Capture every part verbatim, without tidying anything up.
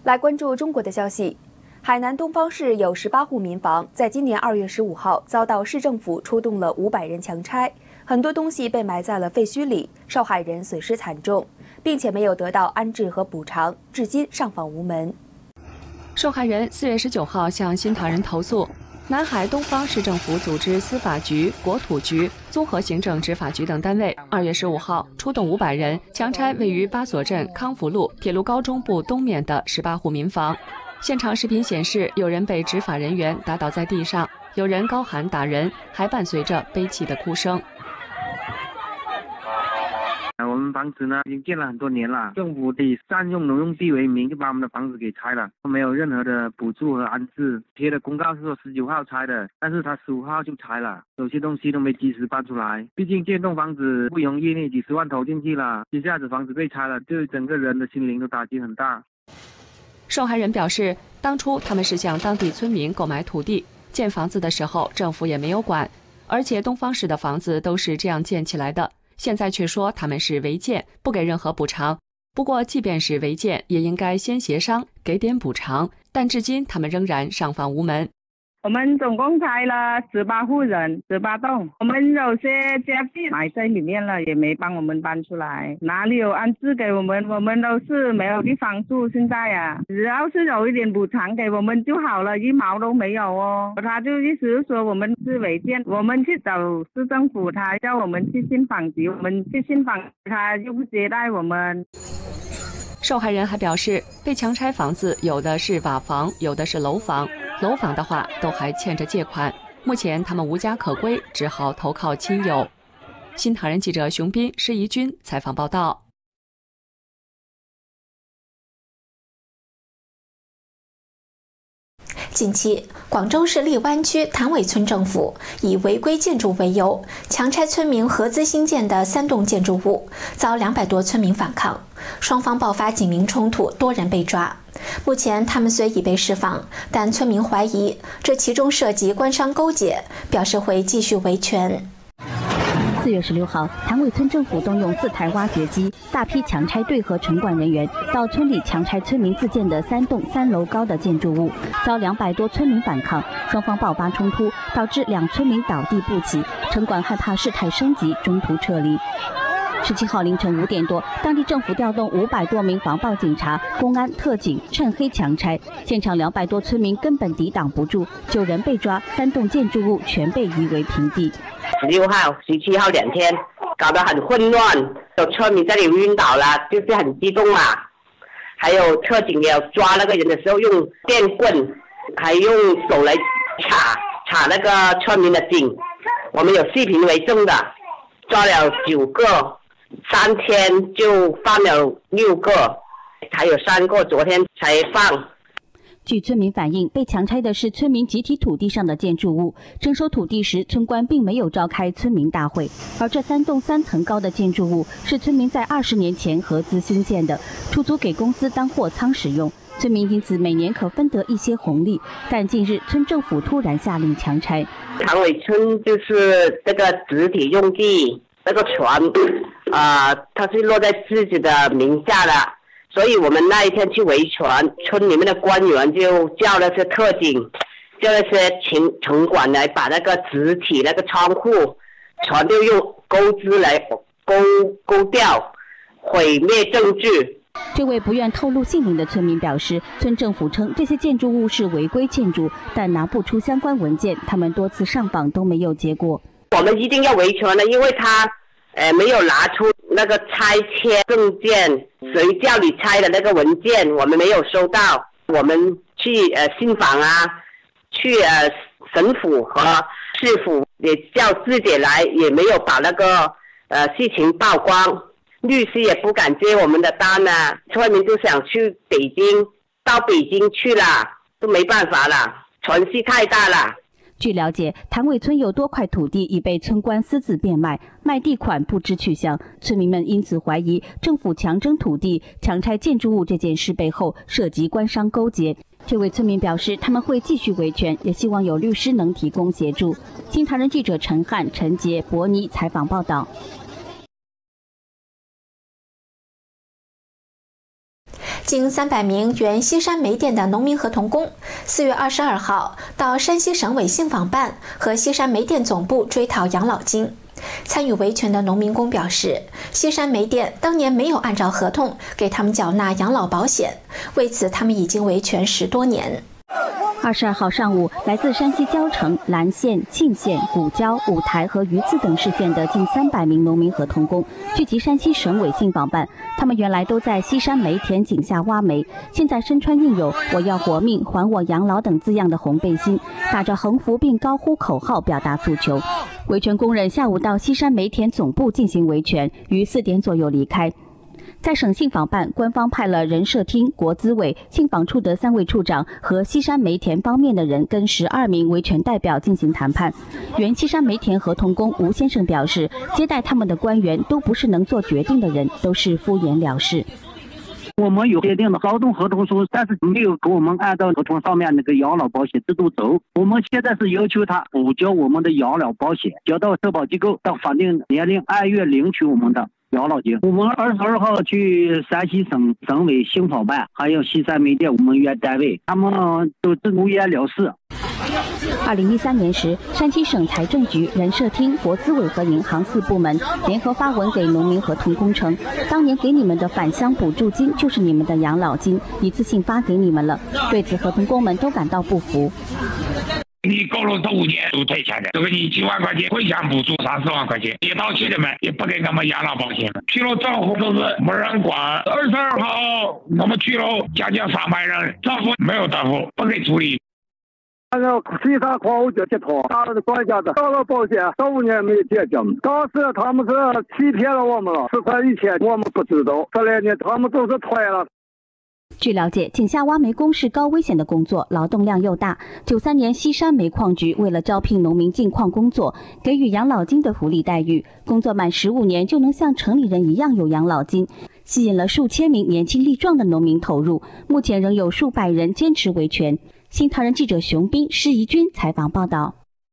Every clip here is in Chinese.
来关注中国的消息，海南东方市有十八户民房，在今年二月十五号遭到市政府出动了五百人强拆，很多东西被埋在了废墟里，受害人损失惨重，并且没有得到安置和补偿，至今上访无门。 受害人四月十九号向新唐人投诉，南海东方市政府组织司法局、国土局、综合行政执法局等单位，二月十五号出动五百人强拆位于巴索镇康福路铁路高中部东面的十八户民房。现场视频显示，有人被执法人员打倒在地上，有人高喊打人，还伴随着悲泣的哭声。 我们房子呢已经建了很多年了，政府以占用农用地为名，就把我们的房子给拆了，没有任何的补助和安置。贴的公告是说十九号拆的，但是他十五号就拆了，有些东西都没及时搬出来。毕竟建栋房子不容易，那几十万投进去了，一下子房子被拆了，对整个人的心灵都打击很大。 受害人表示，当初他们是向当地村民购买土地，建房子的时候政府也没有管，而且东方市的房子都是这样建起来的。现在却说他们是违建，不给任何补偿。不过，即便是违建，也应该先协商，给点补偿。但至今，他们仍然上访无门。 我们总共拆了十八户人，十八栋。我们有些家具埋在里面了，也没帮我们搬出来。哪里有安置给我们？我们都是没有地方住。现在啊，只要是有一点补偿给我们就好了，一毛都没有哦。他就意思说我们是违建，我们去找市政府，他叫我们去信访局，我们去信访，他又不接待我们。 受害人还表示，被强拆房子有的是瓦房，有的是楼房。楼房的话，都还欠着借款。目前他们无家可归，只好投靠亲友。新唐人记者熊斌、施怡君采访报道。 近期，广州市荔湾区潭尾村政府以违规建筑为由，强拆村民合资兴建的三栋建筑物，遭两百多村民反抗，双方爆发警民冲突，多人被抓。目前他们虽已被释放，但村民怀疑这其中涉及官商勾结，表示会继续维权。 四月十六号，潭尾村政府动用四台挖掘机，大批强拆队和城管人员到村里强拆村民自建的三栋三楼高的建筑物，遭两百多村民反抗，双方爆发冲突，导致两村民倒地不起，城管害怕事态升级，中途撤离。十七号凌晨五点多，当地政府调动五百多名防暴警察、公安、特警，趁黑强拆。现场两百多村民根本抵挡不住，九人被抓，三栋建筑物全被夷为平地。 十六号、十七号两天搞得很混乱，有村民在里晕倒了，就是很激动嘛。还有特警也有抓那个人的时候用电棍，还用手来插插那个村民的颈，我们有视频为证的，抓了九个。三天就放了六个，还有三个昨天才放。 据村民反映，被强拆的是村民集体土地上的建筑物。征收土地时，村官并没有召开村民大会。而这三栋三层高的建筑物是村民在二十年前合资兴建的，出租给公司当货仓使用。村民因此每年可分得一些红利。但近日，村政府突然下令强拆。 潭尾村就是这个集体用地。那个船，啊、呃，它是落在自己的名下的，所以我们那一天去维权，村里面的官员就叫那些特警，叫那些城城管来把那个集体那个仓库，全都用钩子来勾勾掉，毁灭证据。 这位不愿透露姓名的村民表示，村政府称这些建筑物是违规建筑，但拿不出相关文件，他们多次上访都没有结果。 我们一定要维权的，因为他呃没有拿出那个拆迁证件，谁叫你拆的那个文件，我们没有收到。我们去呃信访啊，去呃省府和市府也叫自己来，也没有把那个呃事情曝光，律师也不敢接我们的单啊。村民就想去北京，到北京去了，都没办法了，城市太大了。 据了解，潭尾村有多块土地已被村官私自变卖，卖地款不知去向。村民们因此怀疑政府强征土地、强拆建筑物这件事背后涉及官商勾结。这位村民表示，他们会继续维权，也希望有律师能提供协助。新唐人记者陈汉、陈杰、伯尼采访报道。 近三百名原西山煤电的农民合同工，四月二十二号到山西省委信访办和西山煤电总部追讨养老金。参与维权的农民工表示，西山煤电当年没有按照合同给他们缴纳养老保险，为此他们已经维权十多年。 二十二号上午，来自山西交城、岚县、沁县、古交、五台和榆次等市县的近三百名农民合同工聚集山西省委信访办。他们原来都在西山煤田井下挖煤，现在身穿印有“我要活命，还我养老”等字样的红背心，打着横幅并高呼口号表达诉求。维权工人下午到西山煤田总部进行维权，于四点左右离开。在省信访办，官方派了人社厅、国资委、信访处的三位处长和西山煤田方面的人跟十二名维权代表进行谈判。原西山煤田合同工吴先生表示，接待他们的官员都不是能做决定的人，都是敷衍了事。 我们有约定的劳动合同书，但是没有给我们按照合同上面那个养老保险制度走。我们现在是要求他补交我们的养老保险，交到社保机构，到法定年龄按月领取我们的养老金。我们二十二号去山西省省委信访办，还有西山煤电我们原单位，他们都是无言了事。 二零一三年时，山西省财政局、人社厅、国资委和银行四部门联合发文给农民合同工称，当年给你们的返乡补助金就是你们的养老金，一次性发给你们了。对此，合同工们都感到不服。 你高了头五年都退钱的，这个你几万块钱回乡补助三四万块钱，一到期的们也不给我们养老保险，去了账户都是没人管。二十二号我们去了将近三百人，账户没有答复，不给处理。 按照其他矿务局接头，打了管家的养老保险十五年没结交，当时他们是欺骗了我们了，十块一千我们不知道，这两年他们都是退了。 据了解，井下挖煤工是高危险的工作，劳动量又大。九三年，西山煤矿局为了招聘农民进矿工作，给予养老金的福利待遇，工作满十五年就能像城里人一样有养老金，吸引了数千名年轻力壮的农民投入。目前仍有数百人坚持维权。新唐人记者熊斌、施怡君采访报道。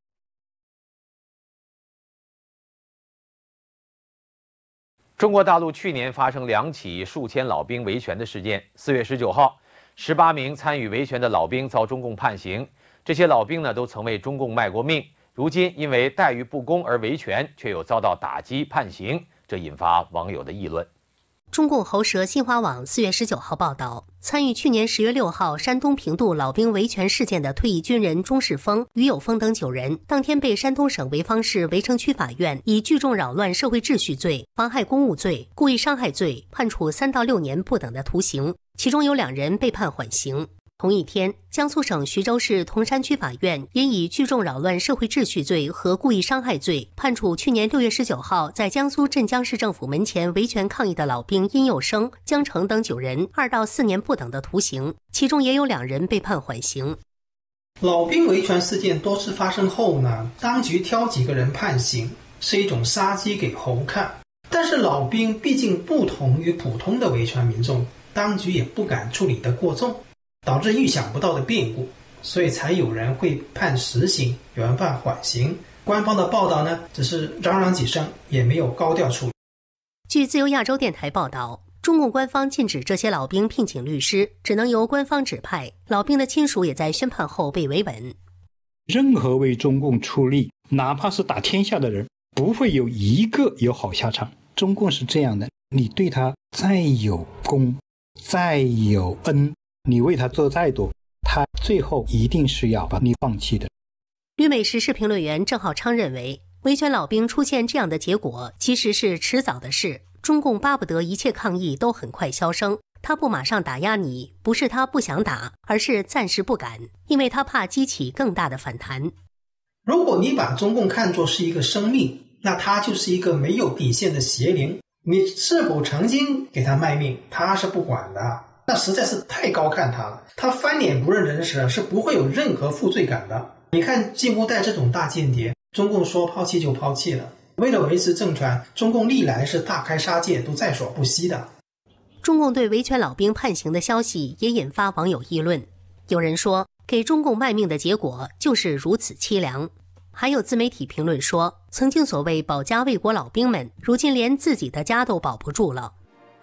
中国大陆去年发生两起数千老兵维权的事件。四月十九号，十八名参与维权的老兵遭中共判刑。这些老兵呢，都曾为中共卖过命，如今因为待遇不公而维权，却又遭到打击判刑，这引发网友的议论。 中共喉舌新华网四月十九号报道，参与去年十月六号山东平度老兵维权事件的退役军人钟世峰、于有峰等九人，当天被山东省潍坊市围城区法院以聚众扰乱社会秩序罪、妨害公务罪、故意伤害罪判处三到六年不等的徒刑，其中有两人被判缓刑。同一天，江苏省徐州市铜山区法院也以聚众扰乱社会秩序罪和故意伤害罪，判处去年六月十九号在江苏镇江市政府门前维权抗议的老兵殷佑生、江成等九人二到四年不等的徒刑，其中也有两人被判缓刑。 老兵维权事件多次发生后呢，当局挑几个人判刑，是一种杀鸡给猴看。但是老兵毕竟不同于普通的维权民众，当局也不敢处理得过重，导致预想不到的变故，所以才有人会判实刑，有人判缓刑。官方的报道呢，只是嚷嚷几声，也没有高调处理。 据自由亚洲电台报道，中共官方禁止这些老兵聘请律师，只能由官方指派。老兵的亲属也在宣判后被维稳。 任何为中共出力，哪怕是打天下的人，不会有一个有好下场。中共是这样的，你对他再有功，再有恩，你为他做再多，他最后一定是要把你放弃的。 旅美时事评论员郑浩昌认为，维权老兵出现这样的结果其实是迟早的事，中共巴不得一切抗议都很快消声，他不马上打压你，不是他不想打，而是暂时不敢，因为他怕激起更大的反弹。 如果你把中共看作是一个生命，那他就是一个没有底线的邪灵，你是否曾经给他卖命，他是不管的，那实在是太高看他了。他翻脸不认人时是不会有任何负罪感的。你看近乎带这种大间谍，中共说抛弃就抛弃了，为了维持政权，中共历来是大开杀戒，都在所不惜的。 中共对维权老兵判刑的消息也引发网友议论，有人说给中共卖命的结果就是如此凄凉，还有自媒体评论说，曾经所谓保家卫国老兵们，如今连自己的家都保不住了。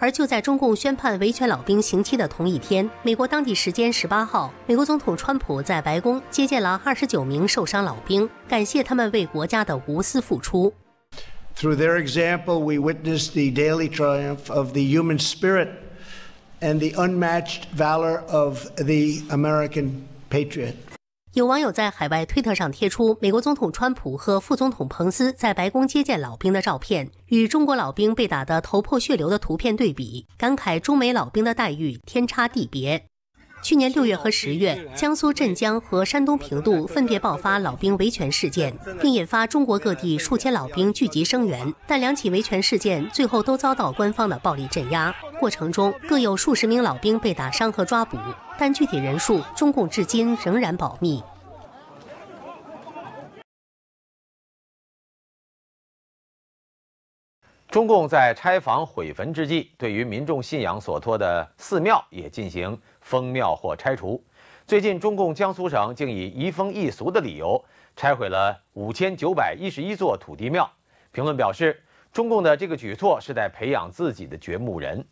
而就在中共宣判维权老兵刑期的同一天，美国当地时间十八号，美国总统川普在白宫接见了二十九名受伤老兵，感谢他们为国家的无私付出。 Through their example, we witness the daily triumph of the human spirit and the unmatched valor of the American patriot. 有网友在海外推特上贴出美国总统川普和副总统彭斯在白宫接见老兵的照片，与中国老兵被打得头破血流的图片对比，感慨中美老兵的待遇天差地别。去年六月和十月，江苏镇江和山东平度分别爆发老兵维权事件，并引发中国各地数千老兵聚集声援，但两起维权事件最后都遭到官方的暴力镇压，过程中各有数十名老兵被打伤和抓捕，但具体人数中共至今仍然保密。 中共在拆房毁坟之际，对于民众信仰所托的寺庙也进行封庙或拆除。最近，中共江苏省竟以移风易俗的理由拆毁了五千九百一十一座土地庙。评论表示，中共的这个举措是在培养自己的掘墓人。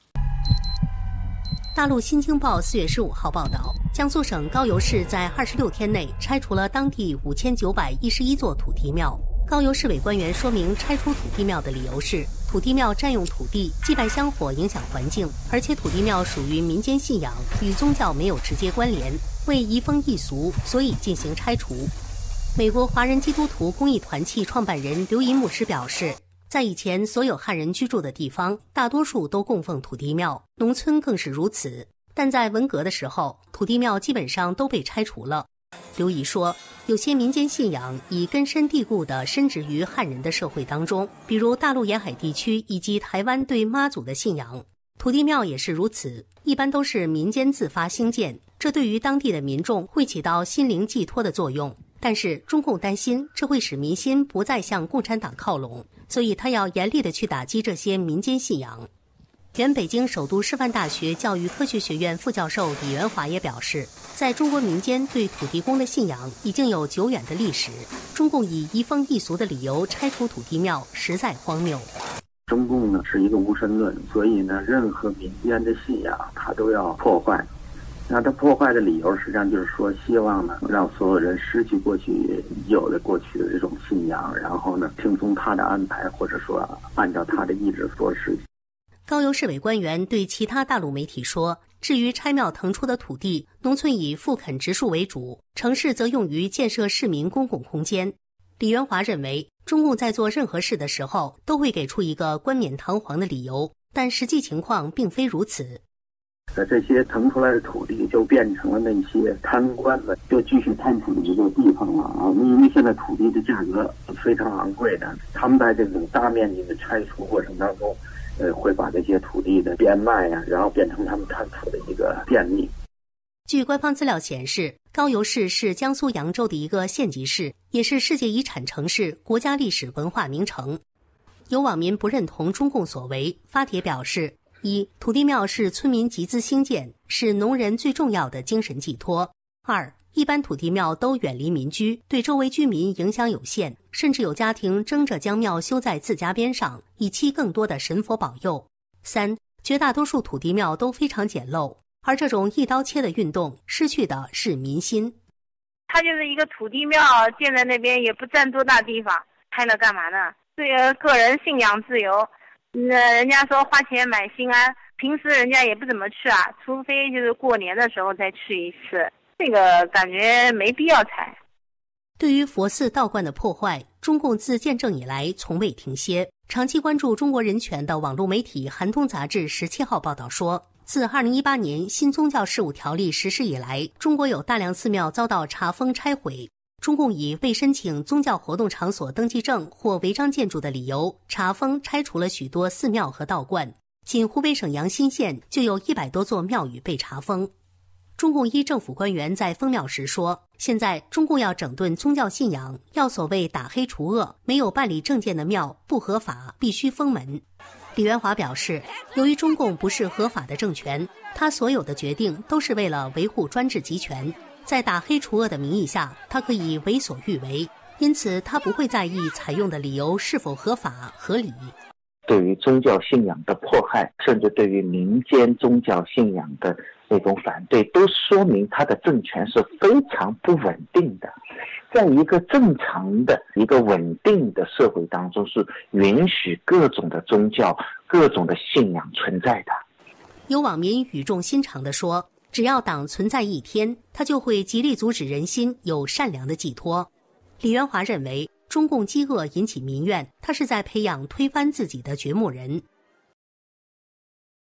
大陆《新京报》四月十五号报道，江苏省高邮市在二十六天内拆除了当地五千九百一十一座土地庙。高邮市委官员说明，拆除土地庙的理由是，土地庙占用土地，祭拜香火影响环境，而且土地庙属于民间信仰，与宗教没有直接关联，为移风易俗，所以进行拆除。美国华人基督徒公益团契创办人刘银牧师表示，在以前所有汉人居住的地方，大多数都供奉土地庙，农村更是如此。但在文革的时候，土地庙基本上都被拆除了。刘仪说，有些民间信仰已根深蒂固地深植于汉人的社会当中，比如大陆沿海地区以及台湾对妈祖的信仰，土地庙也是如此，一般都是民间自发兴建，这对于当地的民众会起到心灵寄托的作用。但是中共担心这会使民心不再向共产党靠拢，所以他要严厉地去打击这些民间信仰。原北京首都师范大学教育科学学院副教授李元华也表示，在中国民间对土地公的信仰已经有久远的历史，中共以移风易俗的理由拆除土地庙实在荒谬。 中共呢是一个无神论，所以呢任何民间的信仰他都要破坏。那他破坏的理由实际上就是说，希望呢让所有人失去过去有的过去的这种信仰，然后呢听从他的安排，或者说按照他的意志做事情。 高邮市委官员对其他大陆媒体说，至于拆庙腾出的土地，农村以复垦植树为主，城市则用于建设市民公共空间。李元华认为，中共在做任何事的时候都会给出一个冠冕堂皇的理由，但实际情况并非如此。 这些腾出来的土地就变成了那些贪官们就继续贪腐的一个地方了啊！因为现在土地的价格非常昂贵的，他们在这种大面积的拆除过程当中，呃，会把这些土地的变卖啊，然后变成他们贪腐的一个便利。 据官方资料显示，高邮市是江苏扬州的一个县级市，也是世界遗产城市、国家历史文化名城。有网民不认同中共所为，发帖表示：一、土地庙是村民集资兴建，是农人最重要的精神寄托；二、一般土地庙都远离民居，对周围居民影响有限，甚至有家庭争着将庙修在自家边上，以期更多的神佛保佑；三、绝大多数土地庙都非常简陋，而这种一刀切的运动失去的是民心。 它就是一个土地庙建在那边，也不占多大地方，开了干嘛呢？对个人信仰自由。那人家说花钱买心安，平时人家也不怎么去啊，除非就是过年的时候再去一次，这个感觉没必要拆。 对于佛寺道观的破坏，中共自建政以来从未停歇。长期关注中国人权的网络媒体《寒冬杂志》十七号报道说，自二零一八年新宗教事务条例实施以来，中国有大量寺庙遭到查封拆毁。中共以未申请宗教活动场所登记证或违章建筑的理由，查封拆除了许多寺庙和道观。仅湖北省阳新县就有一百多座庙宇被查封。中共一政府官员在封庙时说，现在中共要整顿宗教信仰，要所谓打黑除恶，没有办理证件的庙不合法，必须封门。李元华表示，由于中共不是合法的政权，他所有的决定都是为了维护专制集权，在打黑除恶的名义下，他可以为所欲为，因此他不会在意采用的理由是否合法合理。 对于宗教信仰的迫害，甚至对于民间宗教信仰的那种反对，都说明他的政权是非常不稳定的。在一个正常的一个稳定的社会当中，是允许各种的宗教、各种的信仰存在的。 有网民语重心长地说，只要党存在一天，他就会极力阻止人心有善良的寄托。李元华认为，中共饥饿引起民怨，他是在培养推翻自己的掘墓人。